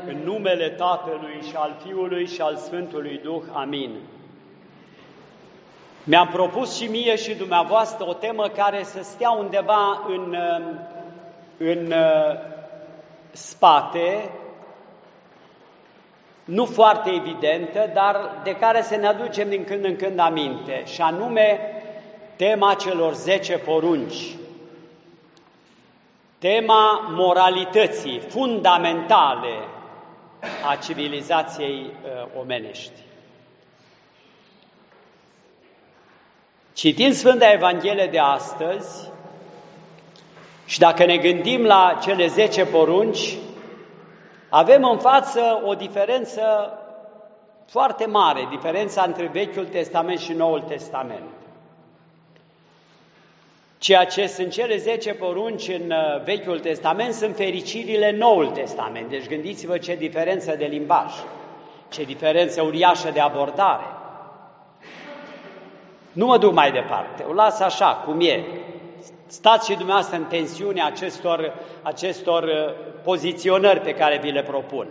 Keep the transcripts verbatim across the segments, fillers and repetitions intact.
în numele Tatălui și al Fiului și al Sfântului Duh. Amin. Mi-am propus și mie și dumneavoastră o temă care să stea undeva în, în spate, nu foarte evidentă, dar de care să ne aducem din când în când aminte, și anume tema celor zece porunci, tema moralității fundamentale a civilizației omenești. Citind Sfânta Evanghelie de astăzi și dacă ne gândim la cele zece porunci, avem în față o diferență foarte mare, diferența între Vechiul Testament și Noul Testament. Ceea ce sunt cele zece porunci în Vechiul Testament sunt fericirile Noul Testament. Deci gândiți-vă ce diferență de limbaj, ce diferență uriașă de abordare. Nu mă duc mai departe, o las așa, cum e. Stați și dumneavoastră în tensiunea acestor, acestor poziționări pe care vi le propun.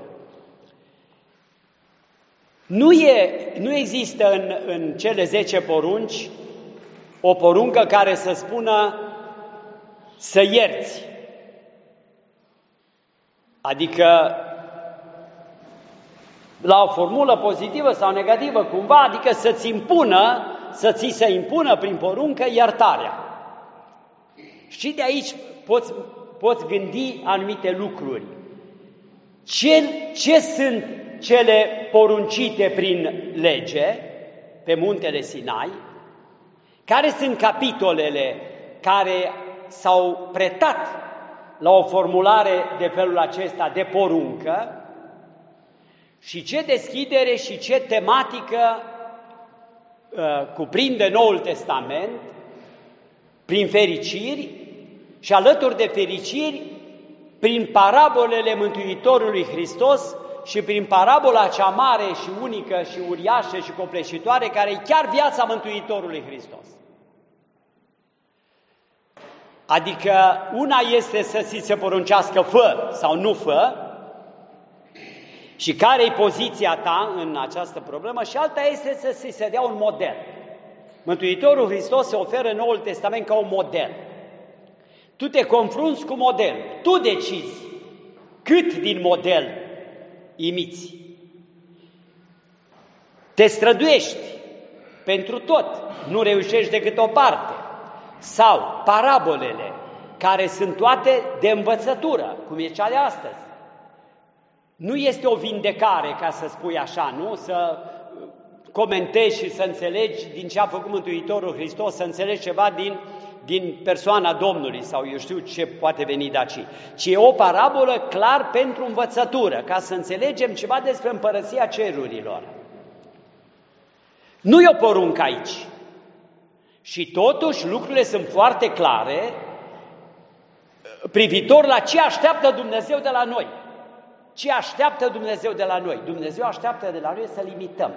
Nu, e, nu există în, în cele zece porunci o poruncă care să spună să ierți. Adică la o formulă pozitivă sau negativă cumva, adică să-ți impună, să ți se impună prin poruncă iertarea. Și de aici poți, poți gândi anumite lucruri. Ce, ce sunt cele poruncite prin lege pe muntele Sinai? Care sunt capitolele care s-au pretat la o formulare de felul acesta de poruncă? Și ce deschidere și ce tematică uh, cuprinde Noul Testament prin fericiri și alături de fericiri prin parabolele Mântuitorului Hristos și prin parabola cea mare și unică și uriașă și copleșitoare care e chiar viața Mântuitorului Hristos. Adică una este să ți se poruncească fă sau nu fă și care e poziția ta în această problemă și alta este să ți se dea un model. Mântuitorul Hristos se oferă în Noul Testament ca un model. Tu te confrunți cu model, tu decizi cât din model imiți. Te străduiești pentru tot, nu reușești decât o parte. Sau parabolele, care sunt toate de învățătură, cum e cea de astăzi. Nu este o vindecare, ca să spui așa, nu? Să comentezi și să înțelegi din ce a făcut Mântuitorul Hristos, să înțelegi ceva din, din persoana Domnului sau eu știu ce poate veni de aici. Ci e o parabolă clar pentru învățătură, ca să înțelegem ceva despre împărăția cerurilor. Nu e o poruncă aici. Și totuși lucrurile sunt foarte clare privitor la ce așteaptă Dumnezeu de la noi. Ce așteaptă Dumnezeu de la noi? Dumnezeu așteaptă de la noi să limităm.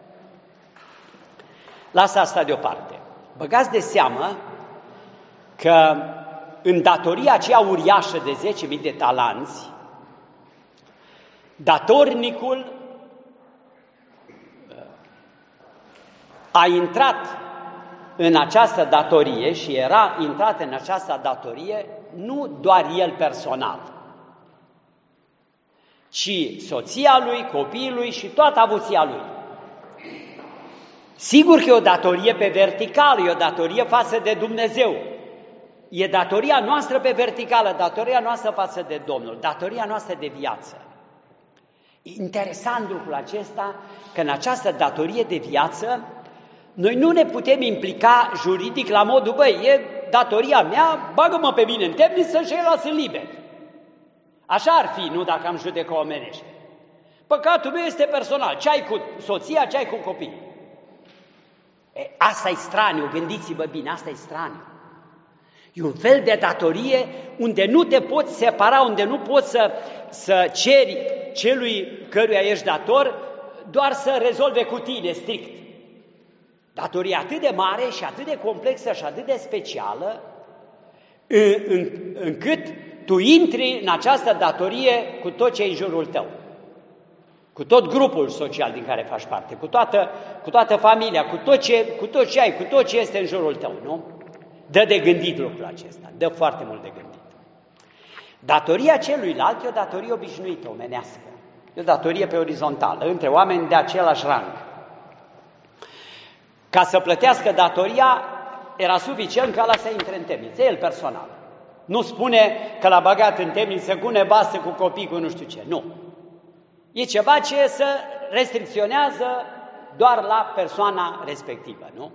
Lasă asta deoparte. Băgați de seamă că în datoria aceea uriașă de zece mii de talanți, datornicul a intrat în această datorie și era intrat în această datorie nu doar el personal, ci soția lui, copiii lui și toată avuția lui. Sigur că e o datorie pe verticală, e o datorie față de Dumnezeu. E datoria noastră pe verticală, datoria noastră față de Domnul, datoria noastră de viață. Interesant lucrul acesta, că în această datorie de viață, noi nu ne putem implica juridic la modul, băi, e datoria mea, bagă-mă pe mine în temniță și el sunt liber. Așa ar fi, nu dacă am judecă omenește. Păcatul meu este personal, ce ai cu soția, ce ai cu copii. E, asta e straniu, gândiți-vă bine, asta e straniu. E un fel de datorie unde nu te poți separa, unde nu poți să, să ceri celui căruia ești dator, doar să rezolve cu tine strict. Datoria atât de mare și atât de complexă și atât de specială, în, în, încât tu intri în această datorie cu tot ce e în jurul tău. cu tot grupul social din care faci parte, cu toată, cu toată familia, cu tot, ce, cu tot ce ai, cu tot ce este în jurul tău, nu? Dă de gândit lucrul acesta, dă foarte mult de gândit. Datoria celuilalt e o datorie obișnuită, omenească, e o datorie pe orizontală, între oameni de același rang. Ca să plătească datoria, era suficient ca ăla să intre în temniță, el personal. Nu spune că l-a băgat în temniță cu nevastă, cu copii, cu nu știu ce, nu. E ceva ce se restricționează doar la persoana respectivă, nu?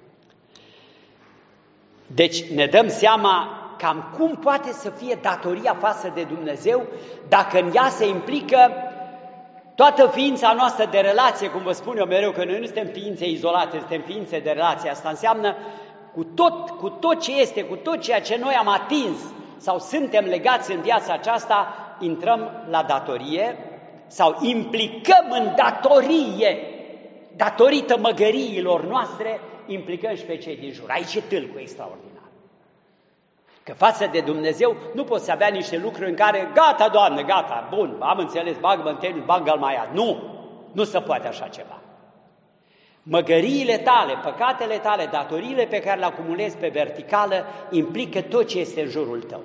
Deci ne dăm seama cam cum poate să fie datoria față de Dumnezeu dacă în ea se implică toată ființa noastră de relație, cum vă spun eu mereu, că noi nu suntem ființe izolate, suntem ființe de relație. Asta înseamnă cu tot, cu tot ce este, cu tot ceea ce noi am atins sau suntem legați în viața aceasta, intrăm la datorie sau implicăm în datorie, datorită măgăriilor noastre, implicăm și pe cei din jur. Aici e tâlcul extraordinar. Că față de Dumnezeu nu poți avea niște lucruri în care, gata, Doamne, gata, bun, am înțeles, bag-mă în tenis, bag-l mai ia. Nu, nu se poate așa ceva. Măgăriile tale, păcatele tale, datoriile pe care le acumulezi pe verticală, implică tot ce este în jurul tău.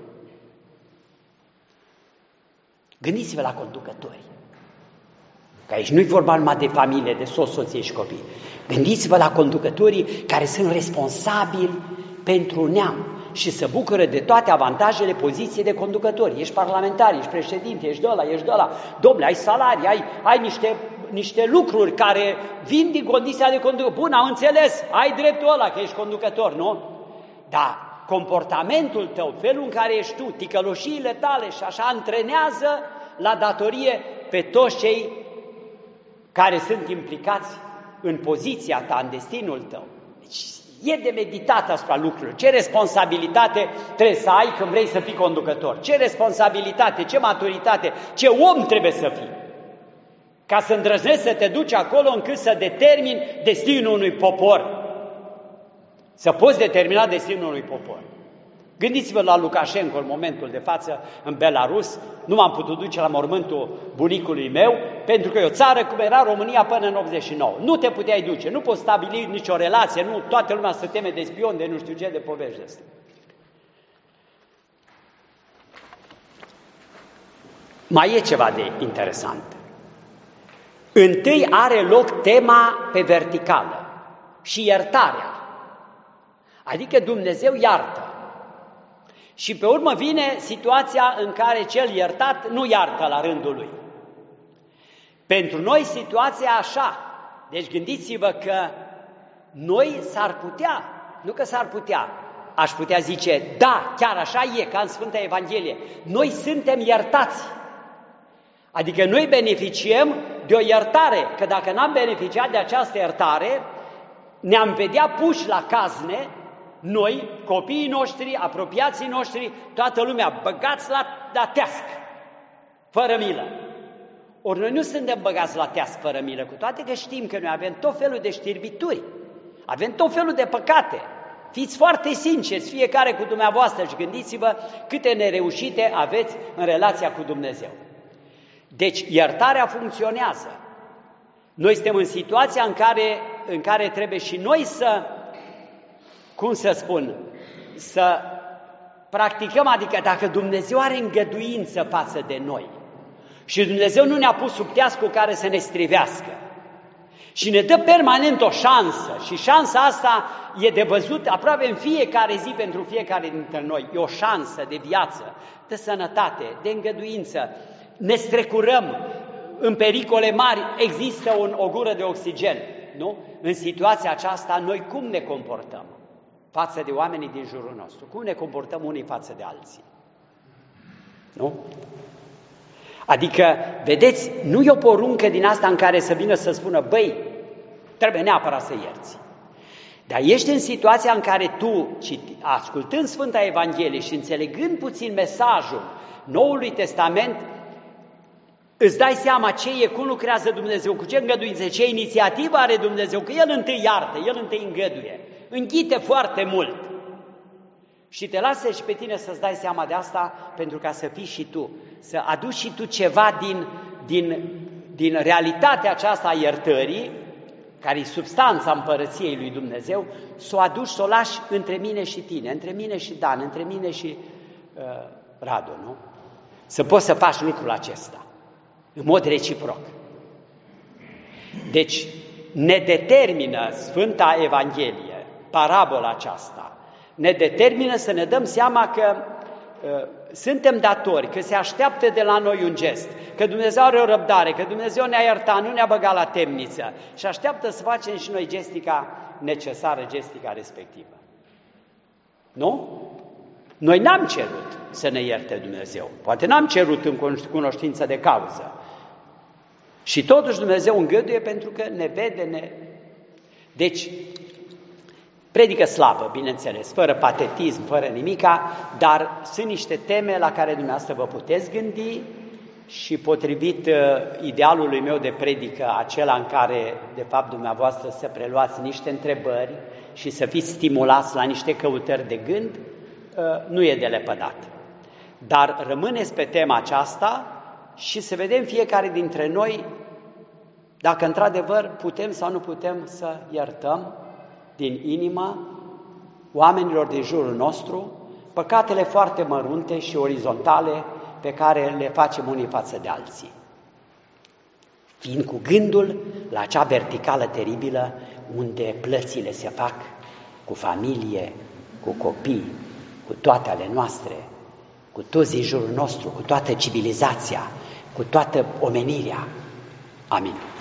Gândiți-vă la conducători. Că aici nu-i vorba numai de familie, de soț, soție și copii. Gândiți-vă la conducătorii care sunt responsabili pentru neam și se bucură de toate avantajele poziției de conducători. Ești parlamentar, ești președinte, ești de ăla, ești de ăla. Dom'le, ai salarii, ai, ai niște, niște lucruri care vin din condiția de conducător. Bun, am înțeles, ai dreptul ăla că ești conducător, nu? Dar comportamentul tău, felul în care ești tu, ticăloșiile tale și așa antrenează la datorie pe toți cei care sunt implicați în poziția ta, în destinul tău. Deci e de meditat asupra lucrurilor. Ce responsabilitate trebuie să ai când vrei să fii conducător? Ce responsabilitate, ce maturitate, ce om trebuie să fii? Ca să îndrăznești să te duci acolo încât să determini destinul unui popor. Să poți determina destinul unui popor. Gândiți-vă la Lukashenko în momentul de față în Belarus. Nu m-am putut duce la mormântul bunicului meu, pentru că e o țară cum era România până în optzeci și nouă. Nu te puteai duce, nu poți stabili nicio relație, nu, toată lumea se teme de spion, de nu știu ce, de povești de astea. Mai e ceva de interesant. Întâi are loc tema pe verticală și iertarea. Adică Dumnezeu iartă. Și pe urmă vine situația în care cel iertat nu iartă la rândul lui. Pentru noi situația așa. Deci gândiți-vă că noi s-ar putea, nu că s-ar putea, aș putea zice, da, chiar așa e, ca în Sfânta Evanghelie, noi suntem iertați. Adică noi beneficiem de o iertare, că dacă n-am beneficiat de această iertare, ne-am vedea puși la cazne, noi, copiii noștri, apropiații noștri, toată lumea, băgați la, la teasc, fără milă. Ori noi nu suntem băgați la teasc fără milă, cu toate că știm că noi avem tot felul de știrbituri, avem tot felul de păcate. Fiți foarte sinceri, fiecare cu dumneavoastră și gândiți-vă câte nereușite aveți în relația cu Dumnezeu. Deci iertarea funcționează. Noi suntem în situația în care, în care trebuie și noi să, cum să spun, să practicăm, adică dacă Dumnezeu are îngăduință față de noi și Dumnezeu nu ne-a pus sub teasc cu care să ne strivească și ne dă permanent o șansă și șansa asta e de văzut aproape în fiecare zi pentru fiecare dintre noi, e o șansă de viață, de sănătate, de îngăduință, ne strecurăm în pericole mari, există un, o gură de oxigen, nu? În situația aceasta, noi cum ne comportăm față de oamenii din jurul nostru? Cum ne comportăm unii față de alții? Nu? Adică, vedeți, nu e o poruncă din asta în care să vină să spună, băi, trebuie neapărat să ierți. Dar ești în situația în care tu, ascultând Sfânta Evanghelie și înțelegând puțin mesajul Noului Testament, îți dai seama ce e, cum lucrează Dumnezeu, cu ce îngăduințe, ce inițiativă are Dumnezeu, că El întâi iartă, El întâi îngăduie, înghite foarte mult. Și te lasă și pe tine să-ți dai seama de asta, pentru ca să fii și tu, să aduci și tu ceva din, din, din realitatea aceasta a iertării, care e substanța împărăției lui Dumnezeu, să o aduci, să o lași între mine și tine, între mine și Dan, între mine și uh, Radu, nu? Să poți să faci lucrul acesta, în mod reciproc. Deci, ne determină Sfânta Evanghelie, parabola aceasta, ne determină să ne dăm seama că uh, suntem datori, că se așteaptă de la noi un gest, că Dumnezeu are o răbdare, că Dumnezeu ne-a iertat, nu ne-a băgat la temniță și așteaptă să facem și noi gestica necesară, gestica respectivă. Nu? Noi n-am cerut să ne ierte Dumnezeu, poate n-am cerut în cunoștință de cauză. Și totuși Dumnezeu îngăduie pentru că ne vede, ne... Deci, predică slabă, bineînțeles, fără patetism, fără nimica, dar sunt niște teme la care dumneavoastră vă puteți gândi și potrivit uh, idealului meu de predică, acela în care, de fapt, dumneavoastră să preluați niște întrebări și să fiți stimulați la niște căutări de gând, uh, nu e de lepădat. Dar rămâneți pe tema aceasta și să vedem fiecare dintre noi dacă într-adevăr putem sau nu putem să iertăm din inimă oamenilor din jurul nostru păcatele foarte mărunte și orizontale pe care le facem unii față de alții. Fiind cu gândul la acea verticală teribilă unde plățile se fac cu familie, cu copii, cu toate ale noastre, cu toți din jurul nostru, cu toată civilizația, cu toată omenirea. Amin.